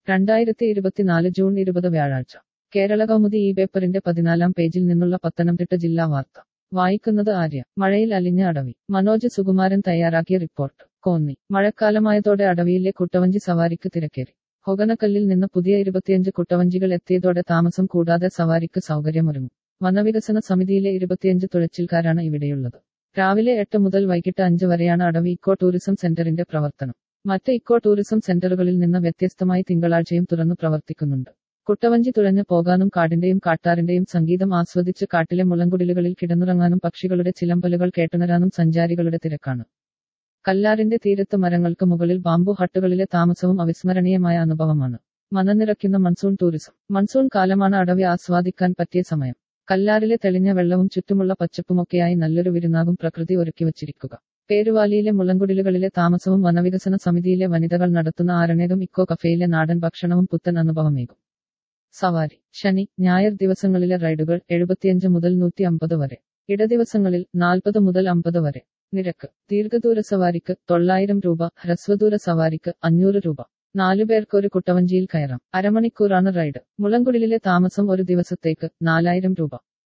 2024 June 20 വ്യാഴാഴ്ച കേരള കൗമുദി ഈ പേപ്പറിന്റെ 14-ാം പേജിൽ നിന്നുള്ള പത്തനംതിട്ട ജില്ലാ വാർത്ത വായിക്കുന്നത് ആര്യ. മഴയിൽ അലിഞ്ഞ അടവി. മനോജ് സുകുമാരൻ തയ്യാറാക്കിയ റിപ്പോർട്ട്. കോന്നി. മഴക്കാലമായതോടെ അടവിയിലെ കുട്ടവഞ്ചി സവാരിക്ക് തിരക്കേറി. ഹൊഗനക്കല്ലിൽ നിന്ന് പുതിയ 25 കുട്ടവഞ്ചികൾ എത്തിയതോടെ താമസം കൂടാതെ സവാരിക്ക് സൗകര്യമൊരുങ്ങും. വനവികസന സമിതിയിലെ 25 തുഴച്ചിൽക്കാരാണ് ഇവിടെയുള്ളത്. രാവിലെ 8 മുതൽ വൈകിട്ട് 5 വരെയാണ് അടവി ഇക്കോ ടൂറിസം സെന്ററിന്റെ പ്രവർത്തനം. മറ്റ് ഇക്കോ ടൂറിസം സെന്ററുകളിൽ നിന്ന് വ്യത്യസ്തമായി തിങ്കളാഴ്ചയും തുറന്നു പ്രവർത്തിക്കുന്നുണ്ട്. കുട്ടവഞ്ചി തുഴഞ്ഞു പോകാനും കാടിന്റെയും കാട്ടാറിന്റെയും സംഗീതം ആസ്വദിച്ച് കാട്ടിലെ മുളങ്കുടിലുകളിൽ കിടന്നുറങ്ങാനും പക്ഷികളുടെ ചിലമ്പലുകൾ കേട്ടുണരാനും സഞ്ചാരികളുടെ തിരക്കാണ്. കല്ലാറിന്റെ തീരത്ത് മരങ്ങൾക്ക് മുകളിൽ ബാംബു ഹട്ടുകളിലെ താമസവും അവിസ്മരണീയമായ അനുഭവമാണ്. മനനിറയ്ക്കുന്ന മൺസൂൺ ടൂറിസം. മൺസൂൺ കാലമാണ് അടവി ആസ്വാദിക്കാൻ പറ്റിയ സമയം. കല്ലാറിലെ തെളിഞ്ഞ വെള്ളവും ചുറ്റുമുള്ള പച്ചപ്പുമൊക്കെയായി നല്ലൊരു വിരുന്നാകും പ്രകൃതി ഒരുക്കിവച്ചിരിക്കുക. പേരുവാലിയിലെ മുളങ്കുടിലുകളിലെ താമസവും വനവികസന സമിതിയിലെ വനിതകൾ നടത്തുന്ന ആരണേകം ഇക്കോ കഫേയിലെ നാടൻ ഭക്ഷണവും പുത്തൻ അനുഭവമേകും. സവാരി. ശനി, ഞായർ ദിവസങ്ങളിലെ റൈഡുകൾ 75 മുതൽ 150 വരെ. ഇടദിവസങ്ങളിൽ 40 മുതൽ 50 വരെ. നിരക്ക്. ദീർഘദൂര സവാരിക്ക് 900 രൂപ, ഹ്രസ്വദൂര സവാരിക്ക് 500 രൂപ. 4 പേർക്ക് ഒരു കുട്ടവഞ്ചിയിൽ കയറാം. അരമണിക്കൂറാണ് റൈഡ്. മുളങ്കുടിലിലെ താമസം ഒരു ദിവസത്തേക്ക് 4000 രൂപ.